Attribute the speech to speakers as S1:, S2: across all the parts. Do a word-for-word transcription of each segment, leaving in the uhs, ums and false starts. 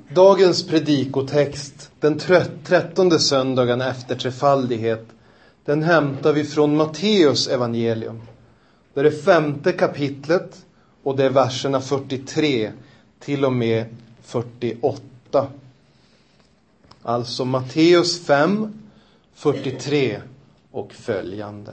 S1: Dagens predikotext, den trettonde söndagen efter trefaldighet, den hämtar vi från Matteus evangelium. Det är det femte kapitlet och det är verserna fyrtiotre till och med fyrtioåtta. Alltså Matteus fem, fyrtiotre och följande.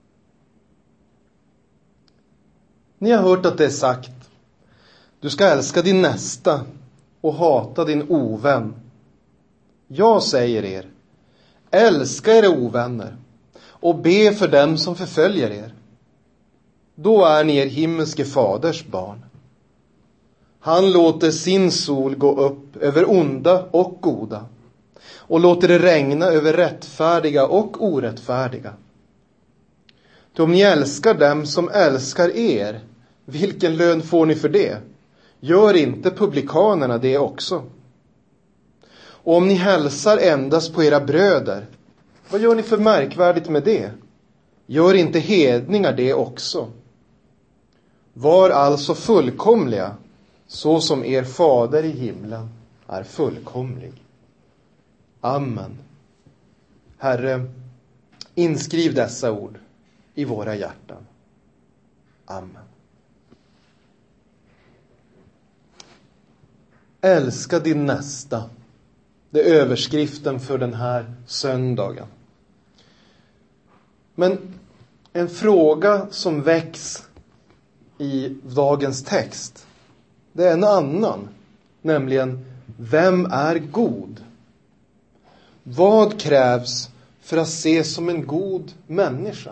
S1: Ni har hört att det är sagt: du ska älska din nästa och hata din ovän. Jag säger er, älska era ovänner och be för dem som förföljer er. Då är ni er himmelske faders barn. Han låter sin sol gå upp över onda och goda och låter det regna över rättfärdiga och orättfärdiga. Då om ni älskar dem som älskar er, vilken lön får ni för det? Gör inte publikanerna det också? Och om ni hälsar endast på era bröder, vad gör ni för märkvärdigt med det? Gör inte hedningar det också? Var alltså fullkomliga, så som er fader i himlen är fullkomlig. Amen. Herre, inskriv dessa ord i våra hjärtan. Amen. Älska din nästa. Det är överskriften för den här söndagen. Men en fråga som väcks i dagens text, det är en annan. Nämligen, vem är god? Vad krävs för att ses som en god människa?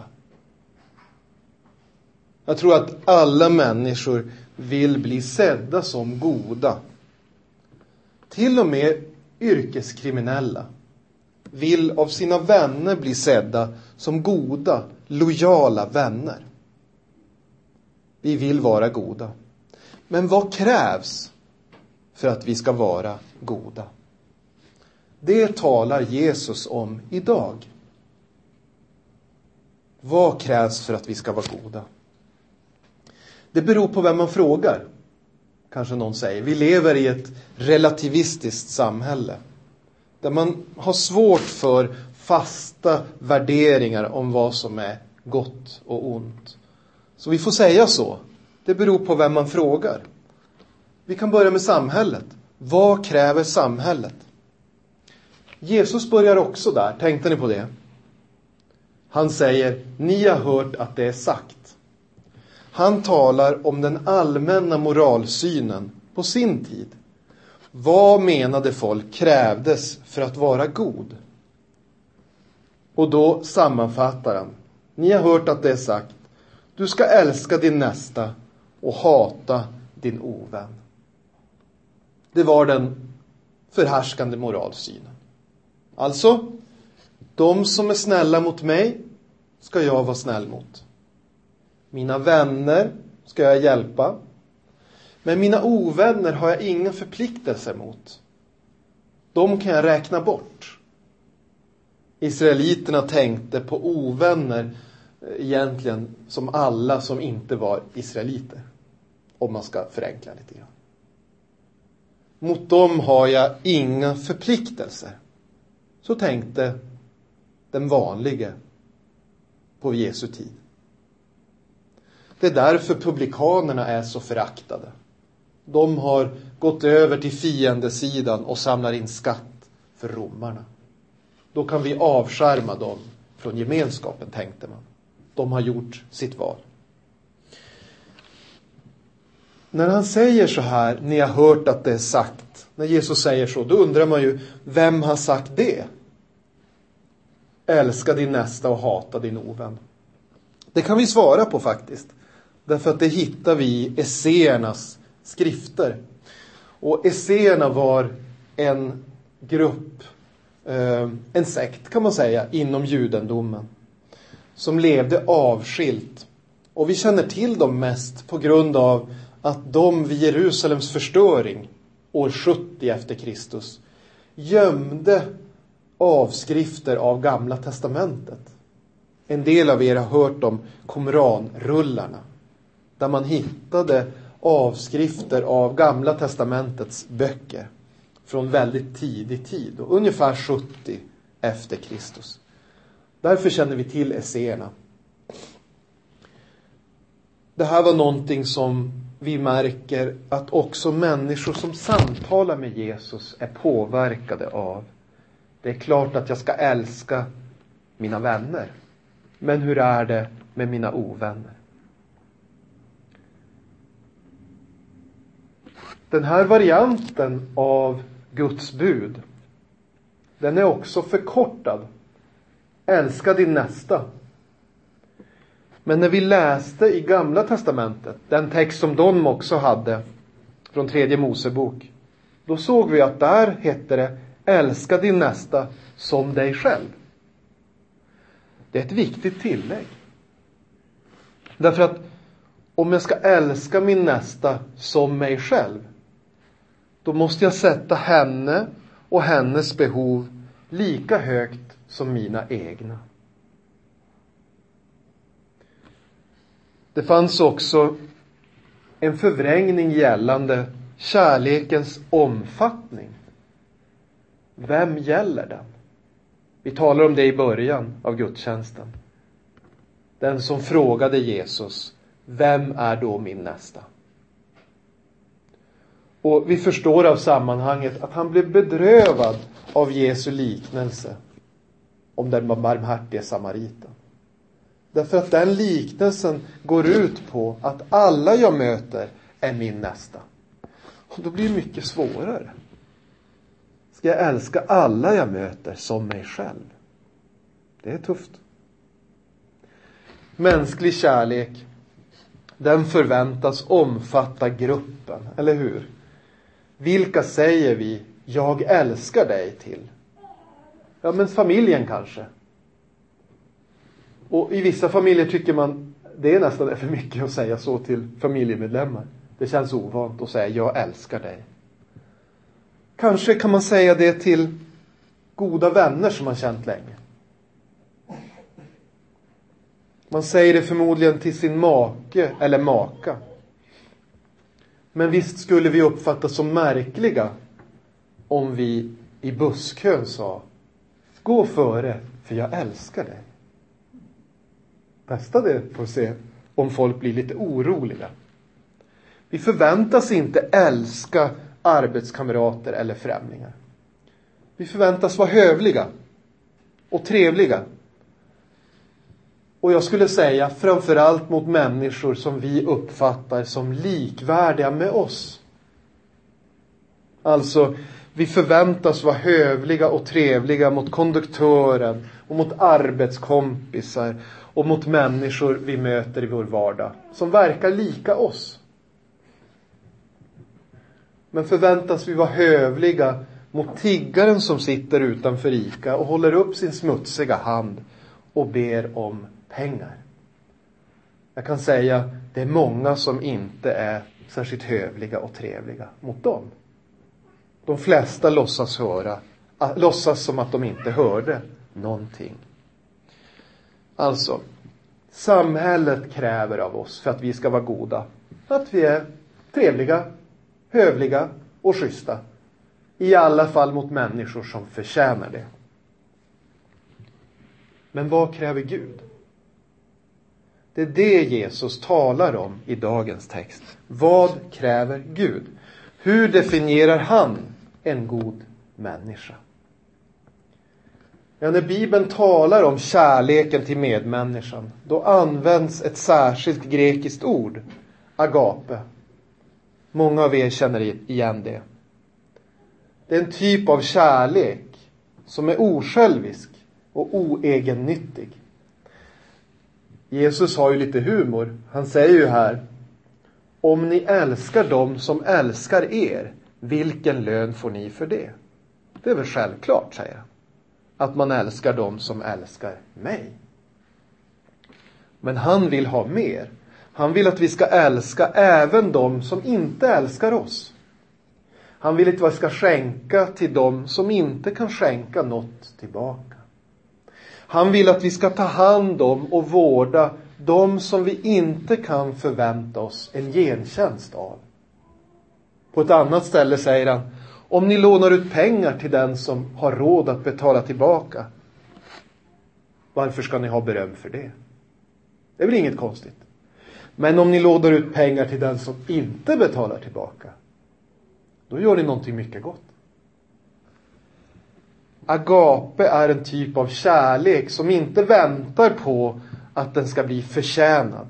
S1: Jag tror att alla människor vill bli sedda som goda. Till och med yrkeskriminella vill av sina vänner bli sedda som goda, lojala vänner. Vi vill vara goda. Men vad krävs för att vi ska vara goda? Det talar Jesus om idag. Vad krävs för att vi ska vara goda? Det beror på vem man frågar. Kanske någon säger. Vi lever i ett relativistiskt samhälle. Där man har svårt för fasta värderingar om vad som är gott och ont. Så vi får säga så. Det beror på vem man frågar. Vi kan börja med samhället. Vad kräver samhället? Jesus börjar också där. Tänkte ni på det? Han säger, ni har hört att det är sagt. Han talar om den allmänna moralsynen på sin tid. Vad menade folk krävdes för att vara god? Och då sammanfattar han. Ni har hört att det är sagt. Du ska älska din nästa och hata din ovän. Det var den förhärskande moralsynen. Alltså, de som är snälla mot mig ska jag vara snäll mot. Mina vänner ska jag hjälpa. Men mina ovänner har jag inga förpliktelser mot. De kan jag räkna bort. Israeliterna tänkte på ovänner egentligen som alla som inte var israeliter. Om man ska förenkla lite grann. Mot dem har jag inga förpliktelser. Så tänkte den vanlige på Jesu tid. Det är därför publikanerna är så föraktade. De har gått över till fiendesidan och samlar in skatt för romarna. Då kan vi avskärma dem från gemenskapen, tänkte man. De har gjort sitt val. När han säger så här, ni har hört att det är sagt. När Jesus säger så, då undrar man ju, vem har sagt det? Älska din nästa och hata din ovän. Det kan vi svara på faktiskt. Därför att det hittar vi i esséernas skrifter. Och esséerna var en grupp, eh, en sekt kan man säga, inom judendomen. Som levde avskilt. Och vi känner till dem mest på grund av att de vid Jerusalems förstöring år sjuttio efter Kristus gömde avskrifter av Gamla testamentet. En del av er har hört om Qumran-rullarna. Där man hittade avskrifter av Gamla testamentets böcker. från väldigt tidig tid, och ungefär sjuttio efter Kristus. Därför känner vi till esséerna. Det här var någonting som vi märker att också människor som samtalar med Jesus är påverkade av. Det är klart att jag ska älska mina vänner. Men hur är det med mina ovänner? Den här varianten av Guds bud, den är också förkortad. Älska din nästa. Men när vi läste i Gamla testamentet, den text som de också hade från tredje Mosebok, då såg vi att där hette det älska din nästa som dig själv. Det är ett viktigt tillägg. Därför att om jag ska älska min nästa som mig själv, då måste jag sätta henne och hennes behov lika högt som mina egna. Det fanns också en förvrängning gällande kärlekens omfattning. Vem gäller den? Vi talar om det i början av gudstjänsten. Den som frågade Jesus, vem är då min nästa? Och vi förstår av sammanhanget att han blev bedrövad av Jesu liknelse om den barmhärtige samariten. Därför att den liknelsen går ut på att alla jag möter är min nästa. Och då blir det mycket svårare. Ska jag älska alla jag möter som mig själv? Det är tufft. Mänsklig kärlek, den förväntas omfatta gruppen, eller hur? Vilka säger vi, jag älskar dig till? Ja, men familjen kanske. Och i vissa familjer tycker man, det är nästan för mycket att säga så till familjemedlemmar. Det känns ovant att säga, jag älskar dig. Kanske kan man säga det till goda vänner som man känt länge. Man säger det förmodligen till sin make eller maka. Men visst skulle vi uppfattas som märkliga om vi i busskön sa, gå före för jag älskar dig. Testa det för att se om folk blir lite oroliga. Vi förväntas inte älska arbetskamrater eller främlingar. Vi förväntas vara hövliga och trevliga. Och jag skulle säga framförallt mot människor som vi uppfattar som likvärdiga med oss. Alltså, vi förväntas vara hövliga och trevliga mot konduktören och mot arbetskompisar och mot människor vi möter i vår vardag som verkar lika oss. Men förväntas vi vara hövliga mot tiggaren som sitter utanför ICA och håller upp sin smutsiga hand och ber om pengar. Jag kan säga, det är många som inte är särskilt hövliga och trevliga mot dem. De flesta låtsas höra, låtsas som att de inte hörde någonting. Alltså, samhället kräver av oss för att vi ska vara goda att vi är trevliga, hövliga och schyssta. I alla fall mot människor som förtjänar det. Men vad kräver Gud? Det är det Jesus talar om i dagens text. Vad kräver Gud? Hur definierar han en god människa? Ja, när Bibeln talar om kärleken till medmänniskan, då används ett särskilt grekiskt ord, agape. Många av er känner igen det. Det är en typ av kärlek som är osjälvisk och oegennyttig. Jesus har ju lite humor. Han säger ju här, om ni älskar dem som älskar er, vilken lön får ni för det? Det är väl självklart, säger han, att man älskar dem som älskar mig. Men han vill ha mer. Han vill att vi ska älska även dem som inte älskar oss. Han vill att vi ska skänka till dem som inte kan skänka något tillbaka. Han vill att vi ska ta hand om och vårda de som vi inte kan förvänta oss en gentjänst av. På ett annat ställe säger han, Om ni lånar ut pengar till den som har råd att betala tillbaka, varför ska ni ha beröm för det? Det är väl inget konstigt. Men om ni lånar ut pengar till den som inte betalar tillbaka, då gör ni någonting mycket gott. Agape är en typ av kärlek som inte väntar på att den ska bli förtjänad.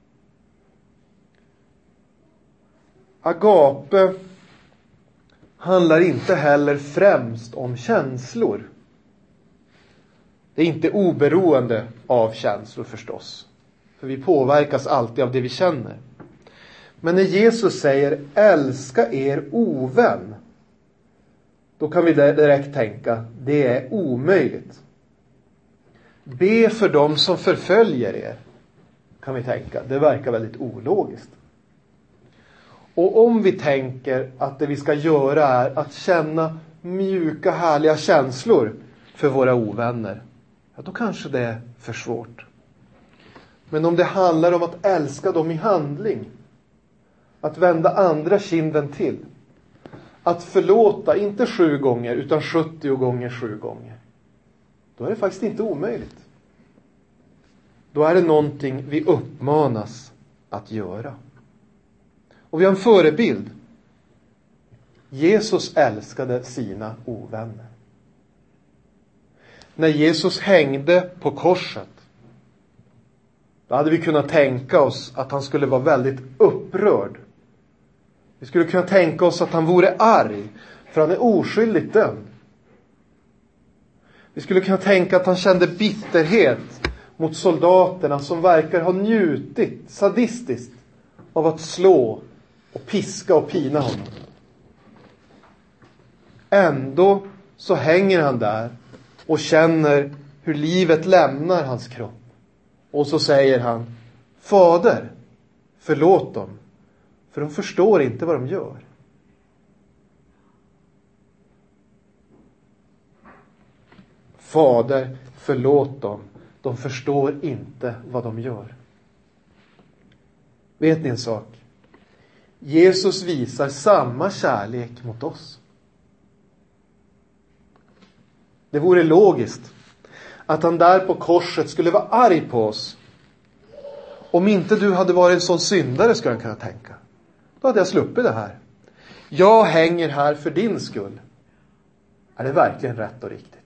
S1: Agape handlar inte heller främst om känslor. Det är inte oberoende av känslor förstås. För vi påverkas alltid av det vi känner. Men när Jesus säger älska er ovän, då kan vi direkt tänka, det är omöjligt. Be för dem som förföljer er, kan vi tänka. Det verkar väldigt ologiskt. Och om vi tänker att det vi ska göra är att känna mjuka, härliga känslor för våra ovänner, ja, då kanske det är för svårt. Men om det handlar om att älska dem i handling, att vända andra kinden till, att förlåta inte sju gånger utan sjuttio gånger sju gånger, då är det faktiskt inte omöjligt. Då är det någonting vi uppmanas att göra. Och vi har en förebild. Jesus älskade sina ovänner. När Jesus hängde på korset, då hade vi kunnat tänka oss att han skulle vara väldigt upprörd. Vi skulle kunna tänka oss att han vore arg, för han är oskyldigt dömd. Vi skulle kunna tänka att han kände bitterhet mot soldaterna som verkar ha njutit sadistiskt av att slå och piska och pina honom. Ändå så hänger han där och känner hur livet lämnar hans kropp. Och så säger han, Fader, förlåt dem, för de förstår inte vad de gör. Fader, förlåt dem, de förstår inte vad de gör. Vet ni en sak? Jesus visar samma kärlek mot oss. Det vore logiskt att han där på korset skulle vara arg på oss. Om inte du hade varit en sån syndare, skulle han kunna tänka. Då hade jag sluppit det här. Jag hänger här för din skull. Är det verkligen rätt och riktigt?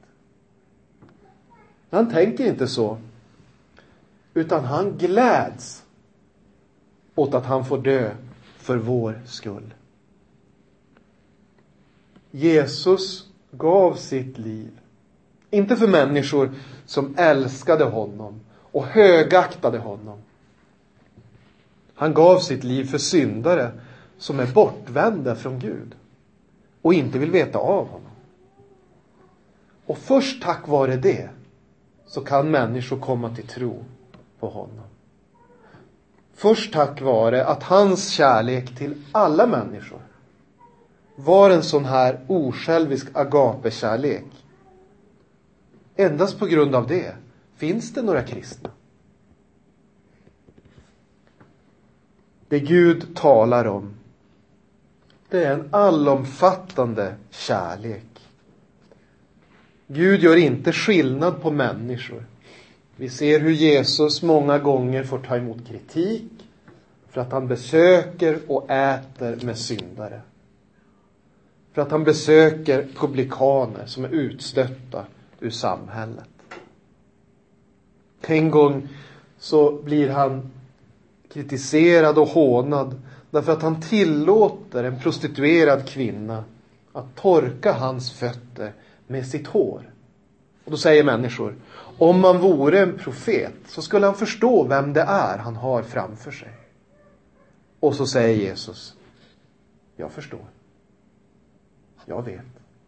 S1: Han tänker inte så. Utan han gläds åt att han får dö för vår skull. Jesus gav sitt liv. Inte för människor som älskade honom och högaktade honom. Han gav sitt liv för syndare som är bortvända från Gud och inte vill veta av honom. Och först tack vare det så kan människor komma till tro på honom. Först tack vare att hans kärlek till alla människor var en sån här osjälvisk agape-kärlek. Endast på grund av det finns det några kristna. Det Gud talar om, det är en allomfattande kärlek. Gud gör inte skillnad på människor. Vi ser hur Jesus många gånger får ta emot kritik för att han besöker och äter med syndare. För att han besöker publikaner som är utstötta ur samhället. En gång så blir han kritiserad och hånad därför att han tillåter en prostituerad kvinna att torka hans fötter med sitt hår. Och då säger människor, om man vore en profet så skulle han förstå vem det är han har framför sig. Och så säger Jesus, jag förstår. Jag vet.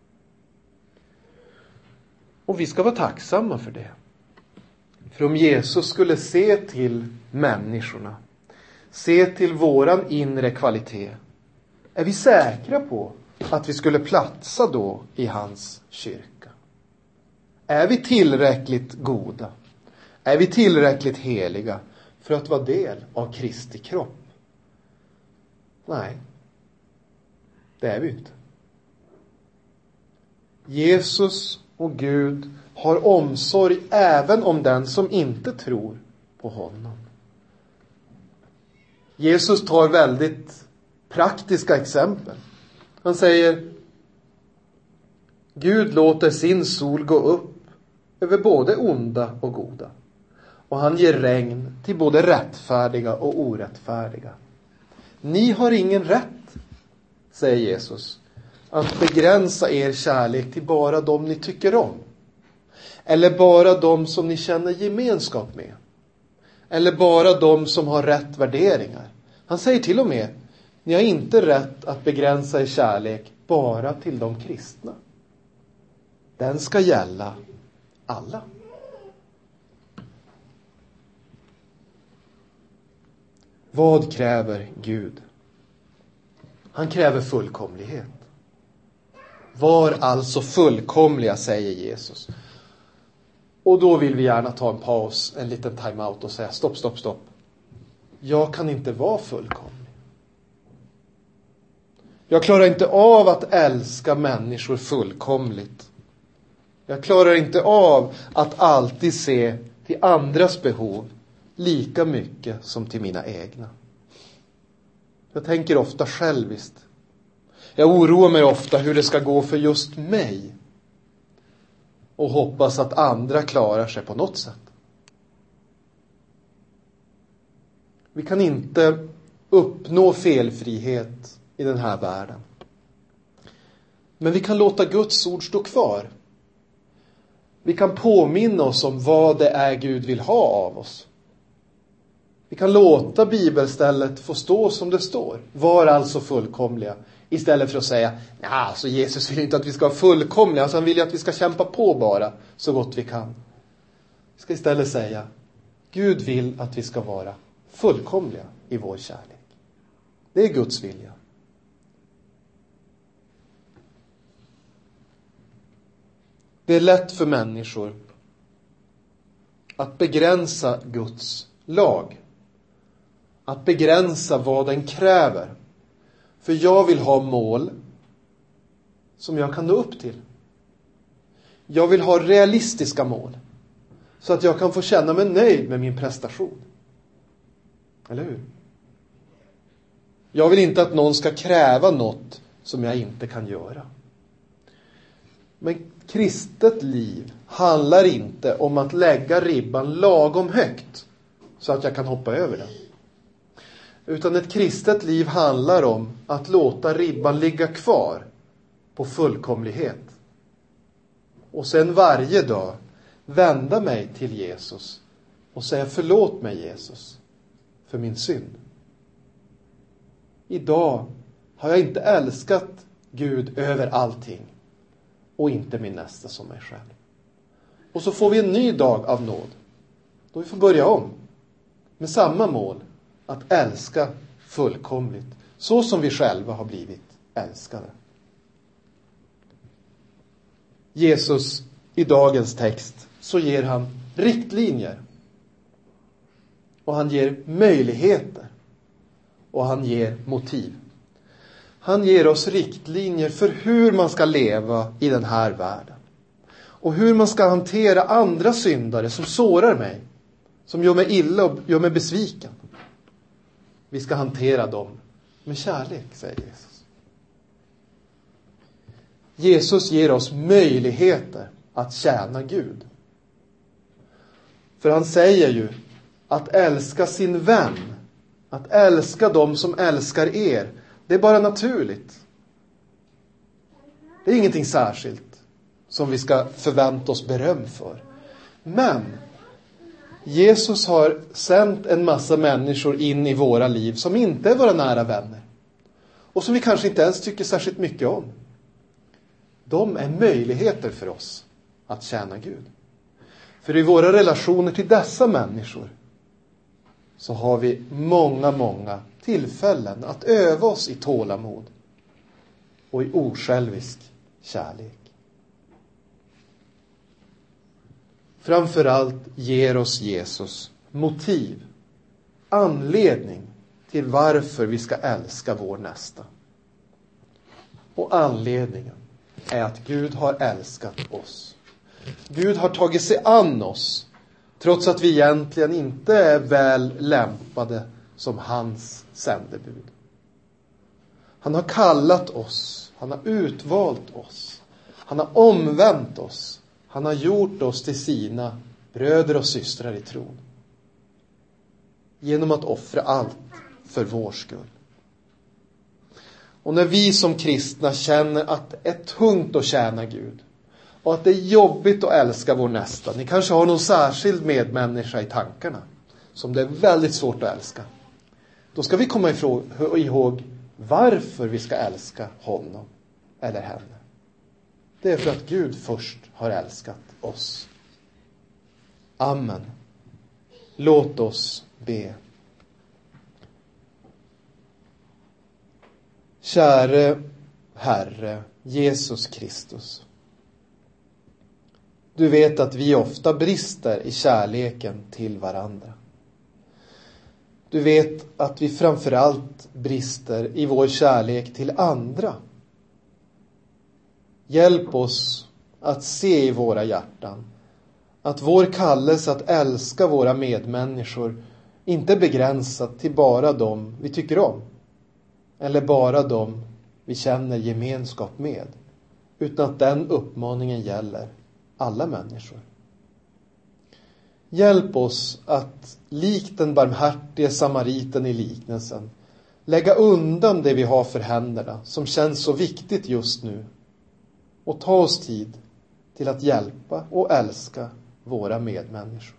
S1: Och vi ska vara tacksamma för det. För om Jesus skulle se till människorna, se till våran inre kvalitet, är vi säkra på att vi skulle platsa då i hans kyrka? Är vi tillräckligt goda? Är vi tillräckligt heliga för att vara del av Kristi kropp? Nej, det är vi inte. Jesus och Gud har omsorg även om den som inte tror på honom. Jesus tar väldigt praktiska exempel. Han säger: Gud låter sin sol gå upp över både onda och goda. Och han ger regn till både rättfärdiga och orättfärdiga. Ni har ingen rätt, säger Jesus, att begränsa er kärlek till bara dem ni tycker om. Eller bara dem som ni känner gemenskap med. Eller bara dem som har rätt värderingar. Han säger till och med: ni har inte rätt att begränsa er kärlek bara till de kristna. Den ska gälla alla. Vad kräver Gud? Han kräver fullkomlighet. Var alltså fullkomliga, säger Jesus. Och då vill vi gärna ta en paus, en liten time-out och säga: stopp, stopp, stopp. Jag kan inte vara fullkomlig. Jag klarar inte av att älska människor fullkomligt. Jag klarar inte av att alltid se till andras behov lika mycket som till mina egna. Jag tänker ofta själviskt. Jag oroar mig ofta hur det ska gå för just mig. Och hoppas att andra klarar sig på något sätt. Vi kan inte uppnå felfrihet i den här världen. Men vi kan låta Guds ord stå kvar. Vi kan påminna oss om vad det är Gud vill ha av oss. Vi kan låta bibelstället få stå som det står. Var alltså fullkomliga. Istället för att säga: ja, alltså Jesus vill inte att vi ska vara fullkomliga. Alltså han vill ju att vi ska kämpa på bara så gott vi kan. Vi ska istället säga: Gud vill att vi ska vara fullkomliga i vår kärlek. Det är Guds vilja. Det är lätt för människor att begränsa Guds lag. Att begränsa vad den kräver. För jag vill ha mål som jag kan nå upp till. Jag vill ha realistiska mål. Så att jag kan få känna mig nöjd med min prestation. Eller hur? Jag vill inte att någon ska kräva något som jag inte kan göra. Men kristet liv handlar inte om att lägga ribban lagom högt så att jag kan hoppa över den. Utan ett kristet liv handlar om att låta ribban ligga kvar på fullkomlighet. Och sen varje dag vända mig till Jesus och säga: förlåt mig Jesus för min synd. Idag har jag inte älskat Gud över allting och inte min nästa som mig själv. Och så får vi en ny dag av nåd. Då vi får börja om med samma mål. Att älska fullkomligt. Så som vi själva har blivit älskade. Jesus i dagens text så ger han riktlinjer. Och han ger möjligheter. Och han ger motiv. Han ger oss riktlinjer för hur man ska leva i den här världen. Och hur man ska hantera andra syndare som sårar mig. Som gör mig illa och gör mig besviken. Vi ska hantera dem med kärlek, säger Jesus. Jesus ger oss möjligheter att tjäna Gud. För han säger ju att älska sin vän, att älska dem som älskar er, det är bara naturligt. Det är ingenting särskilt som vi ska förvänta oss beröm för. Men Jesus har sänt en massa människor in i våra liv som inte är våra nära vänner. Och som vi kanske inte ens tycker särskilt mycket om. De är möjligheter för oss att tjäna Gud. För i våra relationer till dessa människor så har vi många, många tillfällen att öva oss i tålamod och i osjälvisk kärlek. Framförallt ger oss Jesus motiv, anledning till varför vi ska älska vår nästa. Och anledningen är att Gud har älskat oss. Gud har tagit sig an oss, trots att vi egentligen inte är väl lämpade som hans sändebud. Han har kallat oss, han har utvalt oss, han har omvänt oss, han har gjort oss till sina bröder och systrar i tron. Genom att offra allt för vår skull. Och när vi som kristna känner att det är tungt att tjäna Gud och att det är jobbigt att älska vår nästa. Ni kanske har någon särskild medmänniska i tankarna som det är väldigt svårt att älska. Då ska vi komma ihåg varför vi ska älska honom eller henne. Det är för att Gud först har älskat oss. Amen. Låt oss be. Käre Herre Jesus Kristus. Du vet att vi ofta brister i kärleken till varandra. Du vet att vi framförallt brister i vår kärlek till andra. Hjälp oss att se i våra hjärtan att vår kallelse att älska våra medmänniskor inte är begränsat till bara dem vi tycker om. Eller bara dem vi känner gemenskap med. Utan att den uppmaningen gäller alla människor. Hjälp oss att likt den barmhärtige samariten i liknelsen lägga undan det vi har för händerna som känns så viktigt just nu. Och ta oss tid till att hjälpa och älska våra medmänniskor.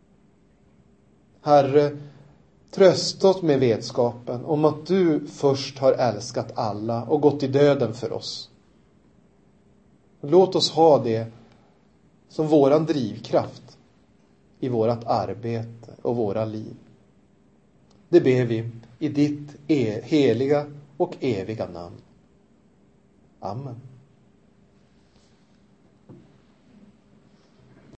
S1: Herre, trösta oss med vetskapen om att du först har älskat alla och gått i döden för oss. Låt oss ha det som våran drivkraft i vårat arbete och våra liv. Det ber vi i ditt heliga och eviga namn. Amen.